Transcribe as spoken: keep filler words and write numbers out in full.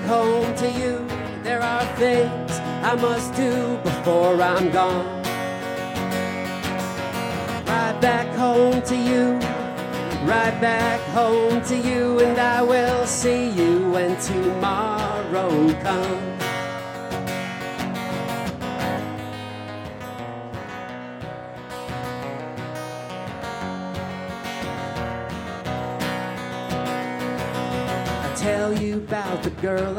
home to you. There are things I must do before I'm gone. Right back home to you, right back home to you, and I will see you when tomorrow comes. I tell you about the girl